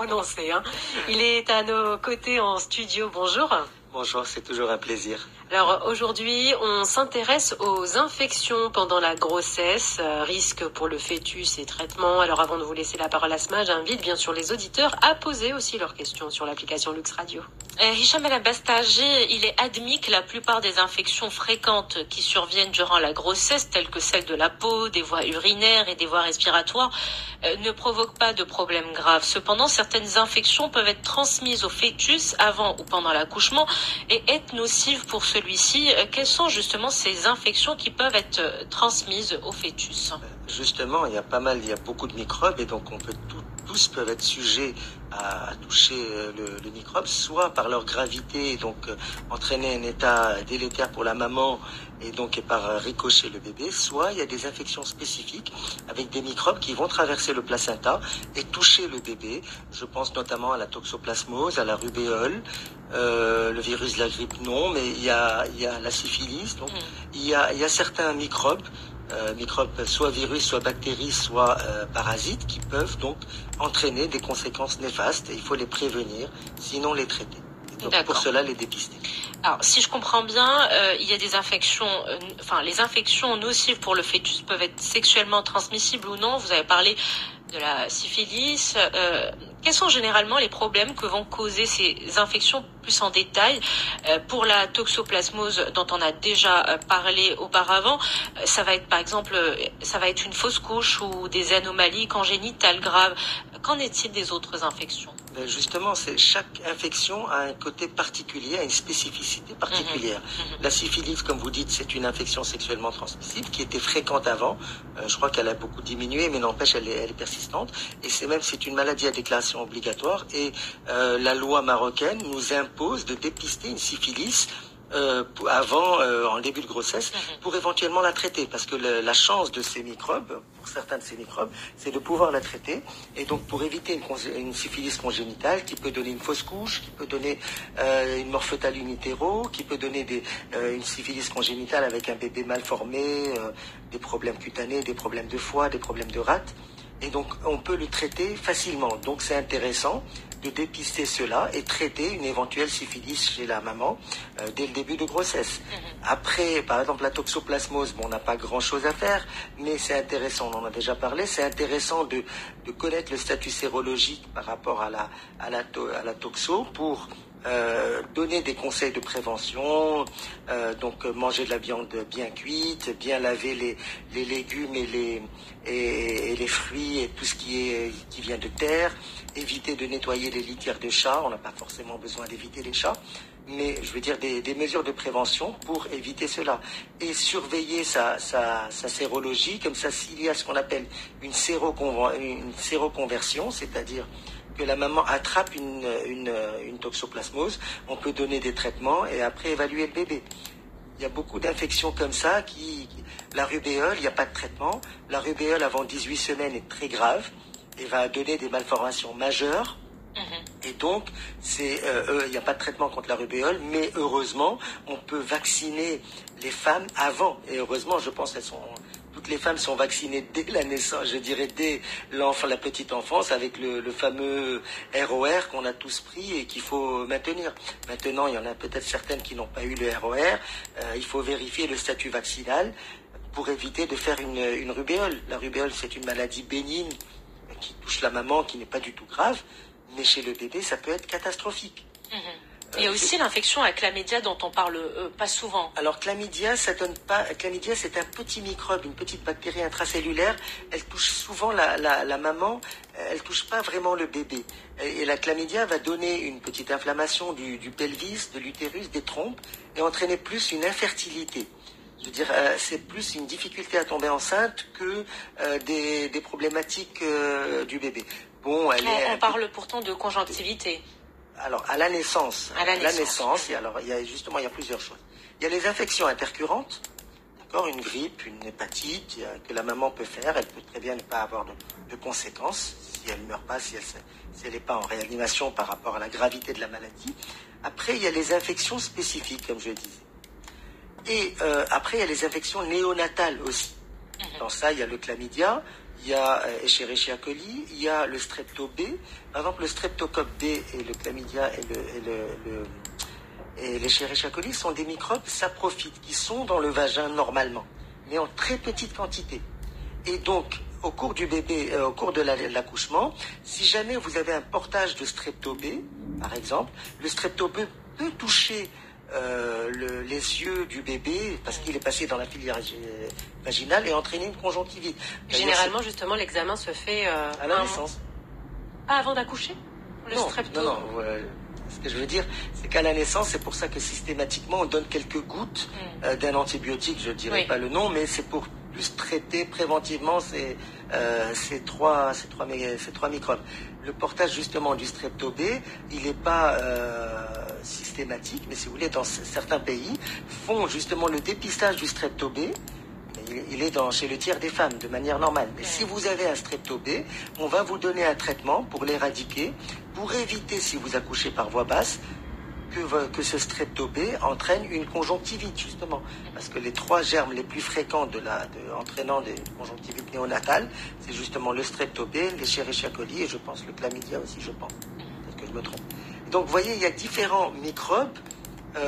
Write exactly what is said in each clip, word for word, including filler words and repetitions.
prononcer. Hein. Il est à nos côtés en studio. Bonjour. Bonjour, c'est toujours un plaisir. Alors aujourd'hui, on s'intéresse aux infections pendant la grossesse, euh, risques pour le fœtus et traitement. Alors avant de vous laisser la parole à Asma, j'invite bien sûr les auditeurs à poser aussi leurs questions sur l'application Lux Radio. Euh, Hicham El Abastaji, il est admis que la plupart des infections fréquentes qui surviennent durant la grossesse, telles que celles de la peau, des voies urinaires et des voies respiratoires, euh, ne provoquent pas de problèmes graves. Cependant, certaines infections peuvent être transmises au fœtus avant ou pendant l'accouchement et être nocives pour celui-ci. Euh, quelles sont justement ces infections qui peuvent être euh, transmises au fœtus? Justement, il y a pas mal, il y a beaucoup de microbes et donc on peut tout, tous peuvent être sujets à, à toucher le, le microbe, soit par leur gravité, donc euh, entraîner un état délétère pour la maman et donc et par ricochet le bébé, soit il y a des infections spécifiques avec des microbes qui vont traverser le placenta et toucher le bébé. Je pense notamment à la toxoplasmose, à la rubéole, euh, le virus de la grippe non, mais il y a, il y a la syphilis, donc mmh. il, y a, il y a certains microbes Euh, microbes, soit virus, soit bactéries, soit euh, parasites, qui peuvent donc entraîner des conséquences néfastes et il faut les prévenir, sinon les traiter. Et donc pour cela, les dépister. Alors, si je comprends bien, euh, il y a des infections, euh, enfin, les infections nocives pour le fœtus peuvent être sexuellement transmissibles ou non. Vous avez parlé de la syphilis. Euh, quels sont généralement les problèmes que vont causer ces infections plus en détail? euh, Pour la toxoplasmose dont on a déjà euh, parlé auparavant, euh, ça va être par exemple, euh, ça va être une fausse couche ou des anomalies congénitales graves. Qu'en est-il des autres infections? Justement, c'est, chaque infection a un côté particulier, a une spécificité particulière. Mmh. La syphilis, comme vous dites, c'est une infection sexuellement transmissible qui était fréquente avant. Euh, je crois qu'elle a beaucoup diminué, mais n'empêche, elle est, elle est persistante. Et c'est même, c'est une maladie à déclaration obligatoire. Et euh, la loi marocaine nous impose de dépister une syphilis Euh, avant, euh, en début de grossesse, pour éventuellement la traiter, parce que le, la chance de ces microbes, pour certains de ces microbes, c'est de pouvoir la traiter, et donc pour éviter une, une syphilis congénitale qui peut donner une fausse couche, qui peut donner euh, une morphotale in utero, qui peut donner des, euh, une syphilis congénitale avec un bébé mal formé, euh, des problèmes cutanés, des problèmes de foie, des problèmes de rate, et donc on peut le traiter facilement. Donc c'est intéressant de dépister cela et traiter une éventuelle syphilis chez la maman euh, dès le début de grossesse. Après, par exemple, la toxoplasmose, bon, on n'a pas grand-chose à faire, mais c'est intéressant, on en a déjà parlé, c'est intéressant de, de connaître le statut sérologique par rapport à la, à la, to, à la toxo pour Euh, donner des conseils de prévention, euh, donc euh, manger de la viande bien cuite, bien laver les, les légumes et les, et, et les fruits et tout ce qui, est, qui vient de terre, éviter de nettoyer les litières de chats, on n'a pas forcément besoin d'éviter les chats, mais je veux dire des, des mesures de prévention pour éviter cela. Et surveiller sa, sa, sa sérologie, comme ça s'il y a ce qu'on appelle une, séroconver- une séroconversion, c'est-à-dire que la maman attrape une, une, une toxoplasmose, on peut donner des traitements et après évaluer le bébé. Il y a beaucoup d'infections comme ça, qui, qui la rubéole, il n'y a pas de traitement. La rubéole avant dix-huit semaines est très grave et va donner des malformations majeures. Mmh. Et donc, c'est, euh, il n'y a pas de traitement contre la rubéole, mais heureusement, on peut vacciner les femmes avant. Et heureusement, je pense qu'elles sont... Toutes les femmes sont vaccinées dès la naissance, je dirais dès l'enfant, la petite enfance, avec le, le fameux R O R qu'on a tous pris et qu'il faut maintenir. Maintenant, il y en a peut-être certaines qui n'ont pas eu le R O R. Euh, il faut vérifier le statut vaccinal pour éviter de faire une, une rubéole. La rubéole, c'est une maladie bénigne qui touche la maman, qui n'est pas du tout grave, mais chez le bébé, ça peut être catastrophique. Mmh. Il y a aussi l'infection à chlamydia dont on parle euh, pas souvent. Alors chlamydia, ça donne pas. Chlamydia, c'est un petit microbe, une petite bactérie intracellulaire. Elle touche souvent la, la, la maman. Elle touche pas vraiment le bébé. Et la chlamydia va donner une petite inflammation du, du pelvis, de l'utérus, des trompes, et entraîner plus une infertilité. Je veux dire, euh, c'est plus une difficulté à tomber enceinte que euh, des, des problématiques euh, du bébé. Bon, elle on, est. On parle pourtant de conjonctivité. Alors, à la naissance, à la naissance, la naissance il y a, alors, il y a justement, il y a plusieurs choses. Il y a les infections intercurrentes, d'accord, une grippe, une hépatite a, que la maman peut faire. Elle peut très bien ne pas avoir de, de conséquences si elle ne meurt pas, si elle si elle n'est pas en réanimation par rapport à la gravité de la maladie. Après, il y a les infections spécifiques, comme je le disais. Et euh, après, il y a les infections néonatales aussi. Dans ça, il y a le chlamydia, il y a euh, Escherichia coli, il y a le strepto B. Par exemple, le streptocoque B et le chlamydia et le, et le, le et l'Escherichia coli sont des microbes saprophytes qui sont dans le vagin normalement, mais en très petite quantité. Et donc, au cours du bébé, euh, au cours de l'accouchement, si jamais vous avez un portage de strepto B, par exemple, le strepto B peut toucher euh, le, les yeux du bébé parce qu'il est passé dans la filière vaginale et entraîner une conjonctivite. Généralement, justement, l'examen se fait euh, à la naissance. Pas avant d'accoucher, le non, strepto. Non, non. Euh, ce que je veux dire, c'est qu'à la naissance, c'est pour ça que systématiquement, on donne quelques gouttes mm. euh, d'un antibiotique, je ne dirais oui. pas le nom, mais c'est pour plus traiter préventivement ces, euh, ces, trois, ces, trois, ces trois microbes. Le portage justement du strepto B, il n'est pas euh, systématique, mais si vous voulez, dans certains pays, font justement le dépistage du strepto B. Il, il est dans, chez le tiers des femmes de manière normale. Mais ouais. si vous avez un strepto B, on va vous donner un traitement pour l'éradiquer, pour éviter, si vous accouchez par voie basse, Que, que ce strepto B entraîne une conjonctivite, justement. Parce que les trois germes les plus fréquents de la, de, entraînant des conjonctivites néonatales, c'est justement le strepto B, l'Escherichia coli et je pense le chlamydia aussi, je pense. Peut-être que je me trompe. Donc, vous voyez, il y a différents microbes euh,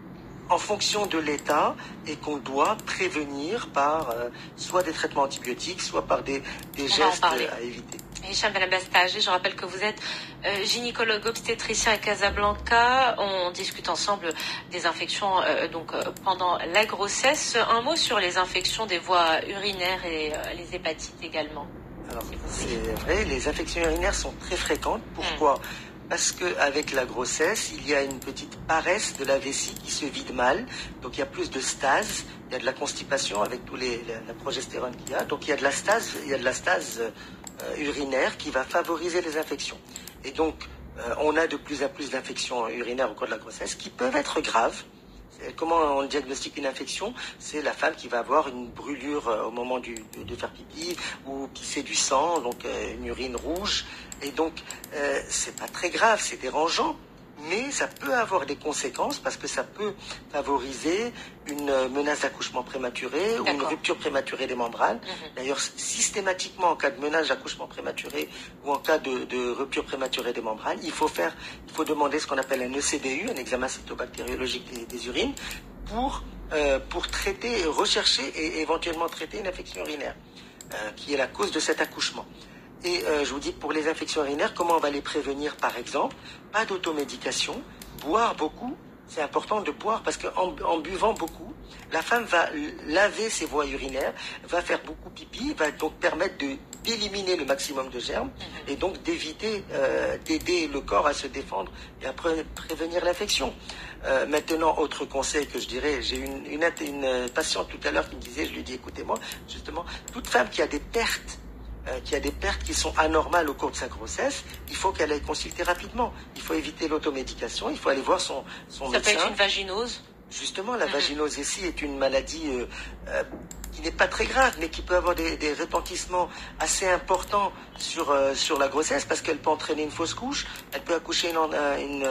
en fonction de l'état et qu'on doit prévenir par euh, soit des traitements antibiotiques, soit par des, des gestes à éviter. Hicham Benabastagé, je rappelle que vous êtes euh, gynécologue obstétricien à Casablanca. On discute ensemble des infections euh, donc euh, pendant la grossesse. Un mot sur les infections des voies urinaires et euh, les hépatites également. Alors, c'est vrai, les infections urinaires sont très fréquentes. Pourquoi ? Mmh. Parce qu'avec la grossesse, il y a une petite paresse de la vessie qui se vide mal. Donc, il y a plus de stase. Il y a de la constipation avec tous les, la, la progestérone qu'il y a. Donc, il y a de la stase, il y a de la stase euh, urinaire qui va favoriser les infections. Et donc, euh, on a de plus en plus d'infections urinaires au cours de la grossesse qui peuvent être graves. Comment on diagnostique une infection? C'est la femme qui va avoir une brûlure euh, au moment du, de, de faire pipi ou qui sait du sang, donc euh, une urine rouge. Et donc, euh, c'est pas très grave, c'est dérangeant, mais ça peut avoir des conséquences parce que ça peut favoriser une menace d'accouchement prématuré ou une rupture prématurée des membranes. Mm-hmm. D'ailleurs, systématiquement, en cas de menace d'accouchement prématuré ou en cas de, de rupture prématurée des membranes, il faut faire, il faut demander ce qu'on appelle un E C B U, un examen cytobactériologique des, des urines, pour, euh, pour traiter, rechercher et éventuellement traiter une infection urinaire, euh, qui est la cause de cet accouchement. Et euh, je vous dis, pour les infections urinaires, comment on va les prévenir, par exemple? Pas d'automédication, boire beaucoup. C'est important de boire parce qu'en en buvant beaucoup, la femme va laver ses voies urinaires, va faire beaucoup pipi, va donc permettre de, d'éliminer le maximum de germes et donc d'éviter, euh, d'aider le corps à se défendre et à pré- prévenir l'infection. Euh, maintenant, autre conseil que je dirais, j'ai une, une, une patiente tout à l'heure qui me disait, je lui dis, écoutez-moi, justement, toute femme qui a des pertes, Euh, qui a des pertes qui sont anormales au cours de sa grossesse, il faut qu'elle aille consulter rapidement. Il faut éviter l'automédication, il faut aller voir son, son Ça médecin. Ça peut être une vaginose? Justement, la mmh. vaginose ici est une maladie euh, euh, qui n'est pas très grave, mais qui peut avoir des, des retentissements assez importants sur, euh, sur la grossesse, parce qu'elle peut entraîner une fausse couche, elle peut accoucher une, une,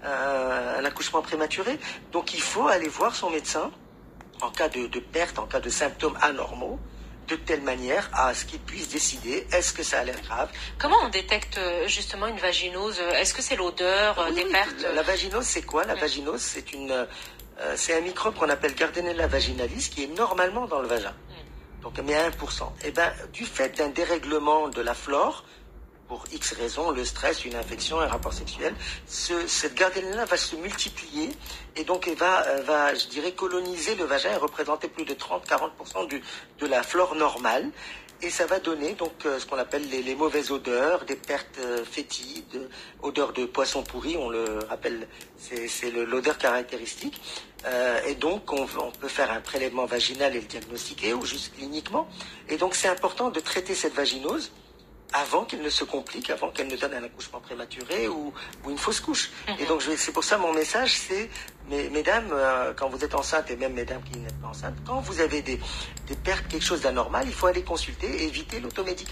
euh, un accouchement prématuré. Donc il faut aller voir son médecin en cas de, de perte, en cas de symptômes anormaux, de telle manière à ce qu'il puisse décider est-ce que ça a l'air grave. Comment on détecte justement une vaginose? Est-ce que c'est l'odeur oui, des oui, pertes? La vaginose, c'est quoi? La oui. vaginose, c'est une, euh, c'est un microbe qu'on appelle Gardnerella vaginalis qui est normalement dans le vagin. Mm. Donc, mais à un pour cent. Et ben, du fait d'un dérèglement de la flore, pour X raisons, le stress, une infection, un rapport sexuel, ce, cette Gardnerella va se multiplier et donc elle va, elle va, je dirais, coloniser le vagin et représenter plus de trente à quarante pour cent du, de la flore normale. Et ça va donner donc euh, ce qu'on appelle les, les mauvaises odeurs, des pertes euh, fétides, odeurs de poisson pourri, on le rappelle, c'est, c'est le, l'odeur caractéristique. Euh, et donc on, on peut faire un prélèvement vaginal et le diagnostiquer, ou juste cliniquement. Et donc c'est important de traiter cette vaginose avant qu'elle ne se complique, avant qu'elle ne donne un accouchement prématuré ou, ou une fausse couche. Mm-hmm. Et donc, je vais, c'est pour ça mon message, c'est, mes, mesdames, euh, quand vous êtes enceintes, et même mesdames qui n'êtes pas enceintes, quand vous avez des, des pertes, quelque chose d'anormal, il faut aller consulter et éviter l'automédication.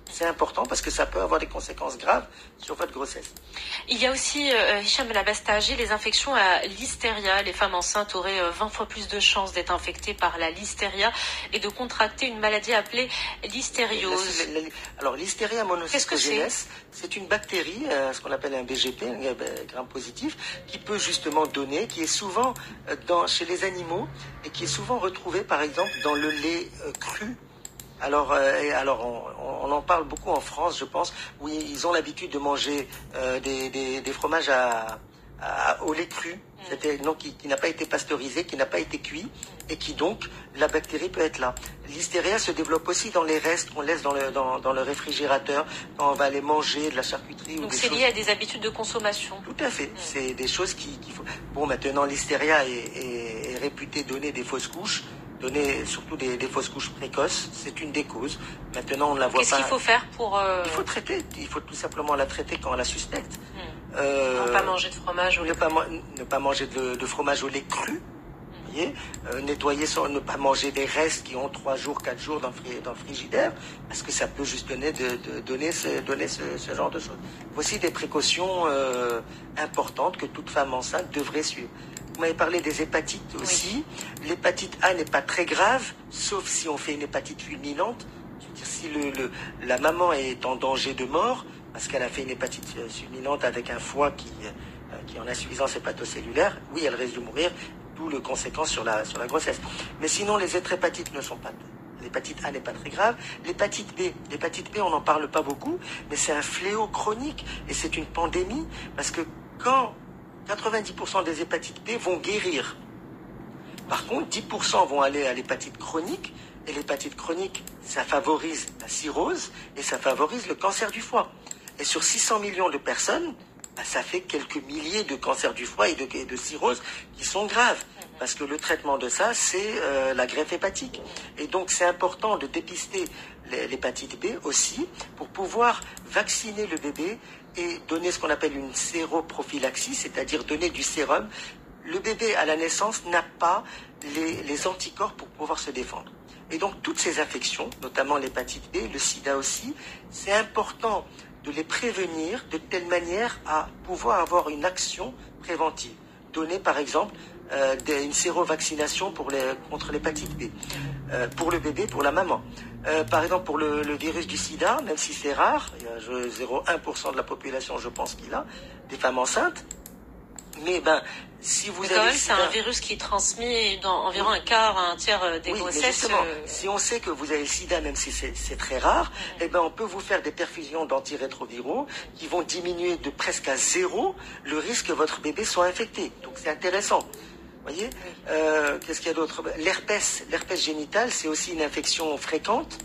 C'est important parce que ça peut avoir des conséquences graves sur votre grossesse. Il y a aussi, euh, Hicham El Abastagi, les infections à l'hystéria. Les femmes enceintes auraient euh, vingt fois plus de chances d'être infectées par la listeria et de contracter une maladie appelée l'hystériose. La, la, la, alors l'hystéria monocytogenes, c'est une bactérie, euh, ce qu'on appelle un B G P, un gram positif, qui peut justement donner, qui est souvent euh, dans, chez les animaux et qui est souvent retrouvé par exemple dans le lait euh, cru. Alors, euh, alors on, on en parle beaucoup en France, je pense, où ils ont l'habitude de manger euh, des, des, des fromages à, à, au lait cru, mmh. donc qui, qui n'a pas été pasteurisé, qui n'a pas été cuit, et qui donc, la bactérie peut être là. L'hystéria se développe aussi dans les restes qu'on laisse dans le, dans, dans le réfrigérateur, quand on va aller manger de la charcuterie. Donc ou des c'est choses... lié à des habitudes de consommation. Tout à fait, mmh. c'est des choses qu'il qui faut... Bon, maintenant, l'hystéria est, est, est réputée donner des fausses couches, donner surtout des, des fausses couches précoces, c'est une des causes. Maintenant, on ne la voit pas. Qu'est-ce qu'il faut faire pour... Euh... Il faut traiter, il faut tout simplement la traiter quand on la suspecte. Mmh. Euh, ne pas manger de fromage au lait ne pas, ne pas manger de, de fromage au lait cru, mmh. vous voyez, euh, nettoyer sans ne pas manger des restes qui ont trois jours, quatre jours dans le, dans le frigidaire, parce que ça peut juste donner, de, de, donner, ce, donner ce, ce genre de choses. Voici des précautions euh, importantes que toute femme enceinte devrait suivre. Vous m'avez parlé des hépatites aussi. Oui. L'hépatite A n'est pas très grave, sauf si on fait une hépatite fulminante. C'est-à-dire si le, le, la maman est en danger de mort, parce qu'elle a fait une hépatite fulminante avec un foie qui, euh, qui est en insuffisance hépatocellulaire, oui, elle risque de mourir, d'où le conséquence sur la, sur la grossesse. Mais sinon, les autres hépatites ne sont pas... L'hépatite A n'est pas très grave. L'hépatite B, l'hépatite B, on n'en parle pas beaucoup, mais c'est un fléau chronique et c'est une pandémie, parce que quand... quatre-vingt-dix pour cent des hépatites B vont guérir. Par contre, dix pour cent vont aller à l'hépatite chronique. Et l'hépatite chronique, ça favorise la cirrhose et ça favorise le cancer du foie. Et sur six cents millions de personnes, bah, ça fait quelques milliers de cancers du foie et de, et de cirrhose qui sont graves. Parce que le traitement de ça, c'est euh, la greffe hépatique. Et donc, c'est important de dépister l'hépatite B aussi pour pouvoir vacciner le bébé et donner ce qu'on appelle une séroprophylaxie, c'est-à-dire donner du sérum. Le bébé à la naissance n'a pas les, les anticorps pour pouvoir se défendre. Et donc toutes ces infections, notamment l'hépatite B, le sida aussi, c'est important de les prévenir de telle manière à pouvoir avoir une action préventive. Donner par exemple euh, des, une sérovaccination pour les, contre l'hépatite B, euh, pour le bébé, pour la maman. Euh, par exemple, pour le, le virus du sida, même si c'est rare, il y a zéro virgule un pour cent de la population, je pense, qu'il a, des femmes enceintes. Mais ben, si vous mais avez... quand même, c'est un virus qui est transmis dans environ oui. un quart à un tiers des oui, grossesses. Mais justement, euh... si on sait que vous avez le sida, même si c'est très rare, mmh. eh ben, on peut vous faire des perfusions d'antirétroviraux qui vont diminuer de presque à zéro le risque que votre bébé soit infecté. Donc c'est intéressant. Vous voyez, oui. euh, qu'est-ce qu'il y a d'autre? L'herpès, l'herpès génital, c'est aussi une infection fréquente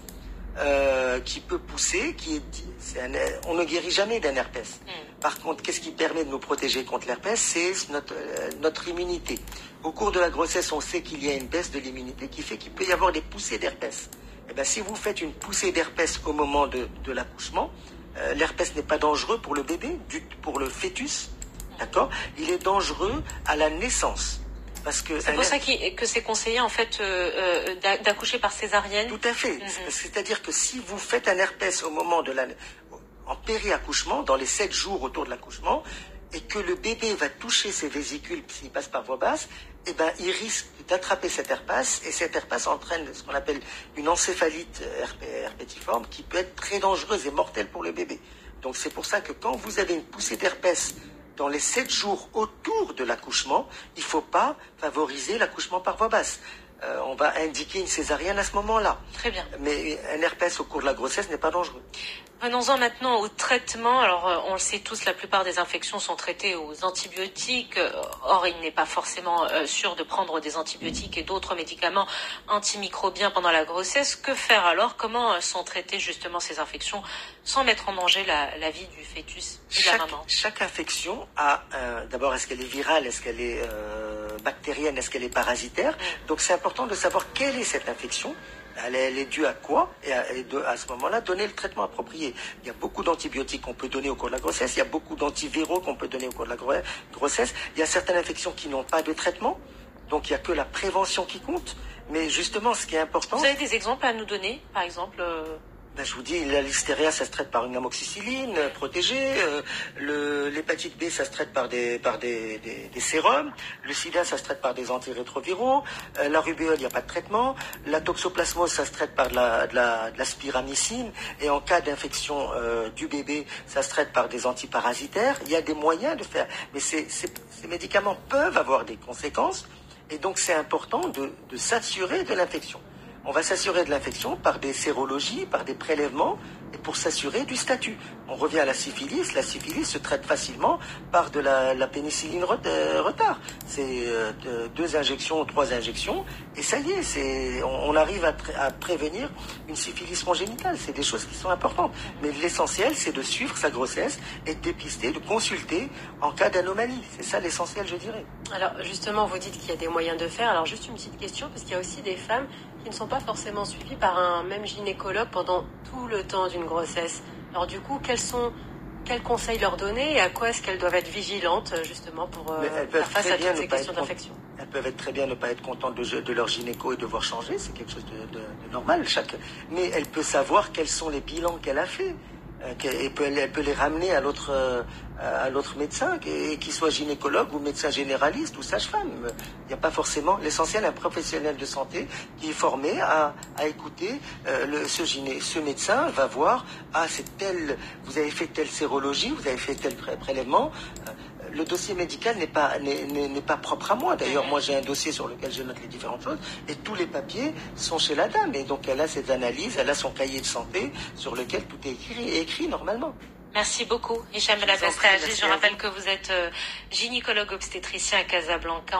euh, qui peut pousser, qui est, est un, on ne guérit jamais d'un herpès. Mm. Par contre, qu'est-ce qui permet de nous protéger contre l'herpès? C'est notre, euh, notre immunité. Au cours de la grossesse, on sait qu'il y a une baisse de l'immunité qui fait qu'il peut y avoir des poussées d'herpès. Eh bien, si vous faites une poussée d'herpès au moment de, de l'accouchement, euh, l'herpès n'est pas dangereux pour le bébé, du, pour le fœtus, d'accord? Il est dangereux à la naissance. C'est pour ça qu que c'est conseillé en fait euh, euh, d'accoucher par césarienne. Tout à fait. Mm-hmm. C'est-à-dire que si vous faites un herpès au moment de la, en péri-accouchement, dans les sept jours autour de l'accouchement, et que le bébé va toucher ses vésicules s'il passe par voie basse, eh ben il risque d'attraper cet herpès et cet herpès entraîne ce qu'on appelle une encéphalite herpétiforme qui peut être très dangereuse et mortelle pour le bébé. Donc c'est pour ça que quand vous avez une poussée d'herpès dans les sept jours autour de l'accouchement, il ne faut pas favoriser l'accouchement par voie basse. Euh, on va indiquer une césarienne à ce moment-là. Très bien. Mais un herpès au cours de la grossesse n'est pas dangereux. Venons-en maintenant au traitement. Alors, on le sait tous, la plupart des infections sont traitées aux antibiotiques. Or, il n'est pas forcément sûr de prendre des antibiotiques et d'autres médicaments antimicrobiens pendant la grossesse. Que faire alors? Comment sont traitées justement ces infections sans mettre en danger la, la vie du fœtus et de la maman? Chaque infection a, euh, d'abord, est-ce qu'elle est virale, est-ce qu'elle est euh, bactérienne, est-ce qu'elle est parasitaire? mmh. Donc, c'est important de savoir quelle est cette infection. Elle est, elle est due à quoi? Et à, et de, à ce moment-là, donner le traitement approprié. Il y a beaucoup d'antibiotiques qu'on peut donner au cours de la grossesse. Il y a beaucoup d'antiviraux qu'on peut donner au cours de la grossesse. Il y a certaines infections qui n'ont pas de traitement. Donc, il n'y a que la prévention qui compte. Mais justement, ce qui est important... Vous avez des exemples à nous donner, par exemple euh... Ben, je vous dis, la listeria, ça se traite par une amoxicilline euh, protégée. Euh, le, l'hépatite B, ça se traite par des, par des, des, des sérums. Le sida, ça se traite par des antirétroviraux. Euh, la rubéole, il n'y a pas de traitement. La toxoplasmose, ça se traite par de la, de la, de la spiramycine. Et en cas d'infection euh, du bébé, ça se traite par des antiparasitaires. Il y a des moyens de faire. Mais ces, ces, ces médicaments peuvent avoir des conséquences. Et donc, c'est important de, de s'assurer de l'infection. On va s'assurer de l'infection par des sérologies, par des prélèvements, et pour s'assurer du statut. On revient à la syphilis. La syphilis se traite facilement par de la, la pénicilline retard. C'est euh, deux injections, trois injections, et ça y est, c'est, on, on arrive à, à prévenir une syphilis congénitale. C'est des choses qui sont importantes. Mais l'essentiel, c'est de suivre sa grossesse et de dépister, de consulter en cas d'anomalie. C'est ça l'essentiel, je dirais. Alors justement, vous dites qu'il y a des moyens de faire. Alors juste une petite question, parce qu'il y a aussi des femmes qui ne sont pas forcément suivies par un même gynécologue pendant tout le temps d'une grossesse. Alors du coup, quels sont, quels conseils leur donner et à quoi est-ce qu'elles doivent être vigilantes justement pour euh, faire face à toutes ces questions d'infection? Elles peuvent être très bien ne pas être contentes de, de leur gynéco et devoir changer, c'est quelque chose de, de, de normal. Chaque... Mais elle peut savoir quels sont les bilans qu'elle a faits. Et peut, elle peut les ramener à l'autre à l'autre médecin, qu'il soit gynécologue ou médecin généraliste ou sage-femme. Il n'y a pas forcément l'essentiel, un professionnel de santé qui est formé à, à écouter euh, le, ce, gyné, ce médecin va voir, ah c'est tel, vous avez fait telle sérologie, vous avez fait tel pré prélèvement. Euh, le dossier médical n'est pas n'est, n'est pas propre à moi. D'ailleurs, moi j'ai un dossier sur lequel je note les différentes choses et tous les papiers sont chez la dame. Et donc elle a ses analyses, elle a son cahier de santé sur lequel tout est écrit, écrit normalement. Merci beaucoup, Hicham El Abbastagi. Je rappelle que vous êtes euh, gynécologue obstétricien à Casablanca.